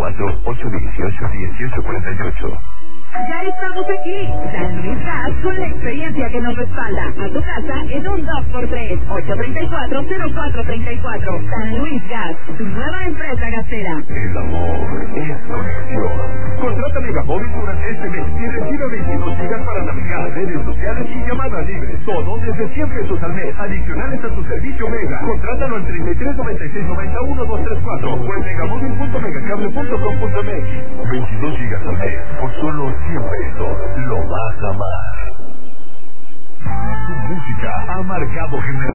418-1848. Ya estamos aquí, San Luis Gas, con la experiencia que nos respalda. A tu casa en un 2x3, 834-0434. San Luis Gas, tu nueva empresa gasera. El amor es conexión. Contrata Megamóvil durante este mes y recibe 22 gigas para navegar, redes sociales y llamadas libres. Todo desde 100 pesos al mes, adicionales a tu servicio Mega. Contrátalo al 33 96 91 234 o en megacable.com.mx. 22 gigas al mes por solo 100 pesos. Lo vas a amar. Su música ha marcado generaciones.